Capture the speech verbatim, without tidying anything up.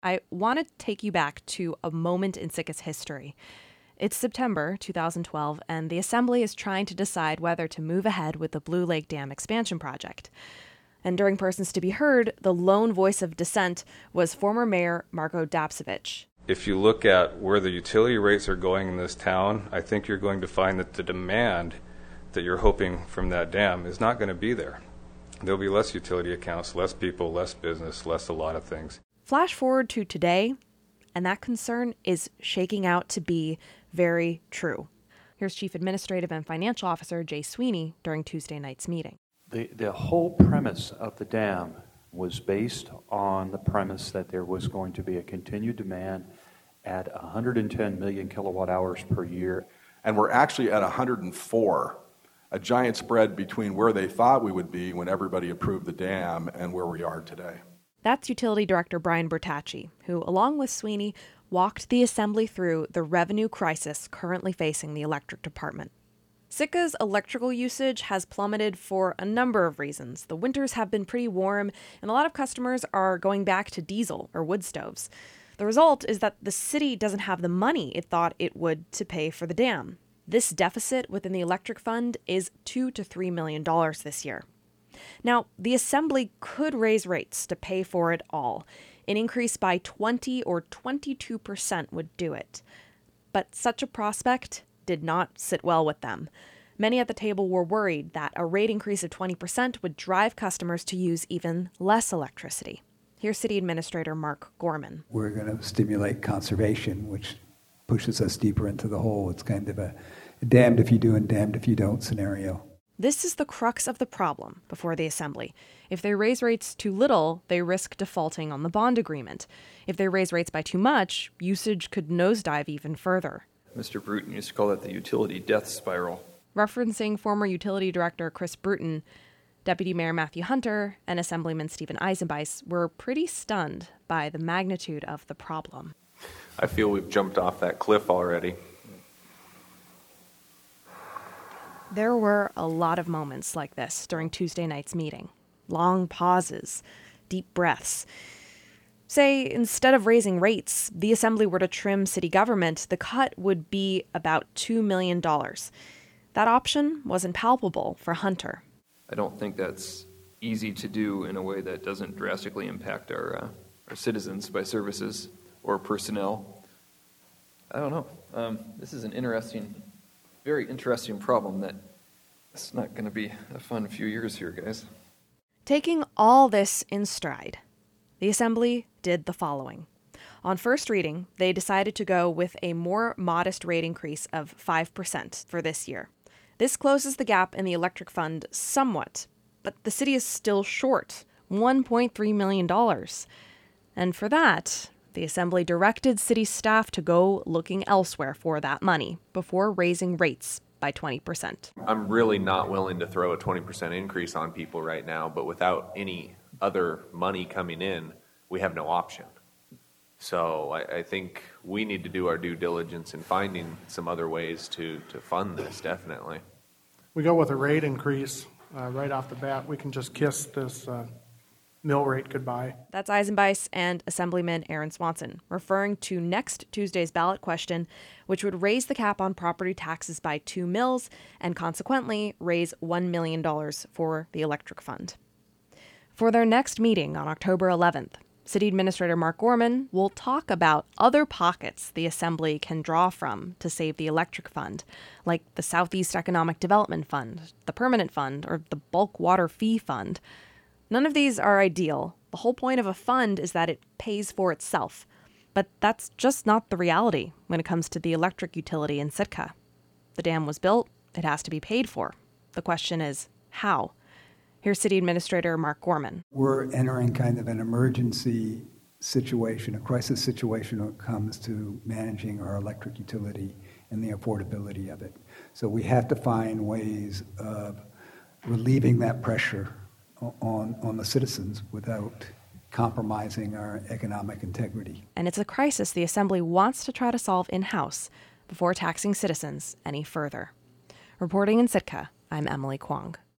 I want to take you back to a moment in Sitka's history. It's September two thousand twelve, and the Assembly is trying to decide whether to move ahead with the Blue Lake Dam expansion project. And during Persons to Be Heard, the lone voice of dissent was former Mayor Marko Dapcevich. If you look at where the utility rates are going in this town, I think you're going to find that the demand that you're hoping from that dam is not going to be there. There'll be less utility accounts, less people, less business, less a lot of things. Flash forward to today, and that concern is shaking out to be very true. Here's Chief Administrative and Financial Officer Jay Sweeney during Tuesday night's meeting. The, the whole premise of the dam was based on the premise that there was going to be a continued demand at one hundred ten million kilowatt hours per year. And we're actually at one hundred four, a giant spread between where they thought we would be when everybody approved the dam and where we are today. That's Utility Director Brian Bertacci, who, along with Sweeney, walked the Assembly through the revenue crisis currently facing the electric department. Sitka's electrical usage has plummeted for a number of reasons. The winters have been pretty warm, and a lot of customers are going back to diesel or wood stoves. The result is that the city doesn't have the money it thought it would to pay for the dam. This deficit within the electric fund is two to three million dollars this year. Now, the Assembly could raise rates to pay for it all. An increase by twenty or twenty-two percent would do it. But such a prospect did not sit well with them. Many at the table were worried that a rate increase of twenty percent would drive customers to use even less electricity. Here's City Administrator Mark Gorman. We're going to stimulate conservation, which pushes us deeper into the hole. It's kind of a damned if you do and damned if you don't scenario. This is the crux of the problem before the Assembly. If they raise rates too little, they risk defaulting on the bond agreement. If they raise rates by too much, usage could nosedive even further. Mister Bruton used to call that the utility death spiral. Referencing former Utility Director Chris Bruton, Deputy Mayor Matthew Hunter and Assemblyman Stephen Eisenbeis were pretty stunned by the magnitude of the problem. I feel we've jumped off that cliff already. There were a lot of moments like this during Tuesday night's meeting. Long pauses, deep breaths. Say, instead of raising rates, the Assembly were to trim city government, the cut would be about two million dollars. That option wasn't palpable for Hunter. I don't think that's easy to do in a way that doesn't drastically impact our, uh, our citizens by services or personnel. I don't know. Um, this is an interesting, very interesting problem that it's not going to be a fun few years here, guys. Taking all this in stride, the Assembly did the following. On first reading, they decided to go with a more modest rate increase of five percent for this year. This closes the gap in the electric fund somewhat, but the city is still short one point three million dollars. And for that, the Assembly directed city staff to go looking elsewhere for that money before raising rates by twenty percent. I'm really not willing to throw a twenty percent increase on people right now, but without any other money coming in, we have no option. So I, I think we need to do our due diligence in finding some other ways to, to fund this, definitely. We go with a rate increase uh, right off the bat. We can just kiss this uh, mill rate goodbye. That's Eisenbeis and Assemblyman Aaron Swanson, referring to next Tuesday's ballot question, which would raise the cap on property taxes by two mills and consequently raise one million dollars for the electric fund. For their next meeting on October eleventh, City Administrator Mark Gorman will talk about other pockets the Assembly can draw from to save the electric fund, like the Southeast Economic Development Fund, the Permanent Fund, or the Bulk Water Fee Fund. None of these are ideal. The whole point of a fund is that it pays for itself. But that's just not the reality when it comes to the electric utility in Sitka. The dam was built, it has to be paid for. The question is, how? Here's City Administrator Mark Gorman. We're entering kind of an emergency situation, a crisis situation when it comes to managing our electric utility and the affordability of it. So we have to find ways of relieving that pressure on, on the citizens without compromising our economic integrity. And it's a crisis the Assembly wants to try to solve in-house before taxing citizens any further. Reporting in Sitka, I'm Emily Kwong.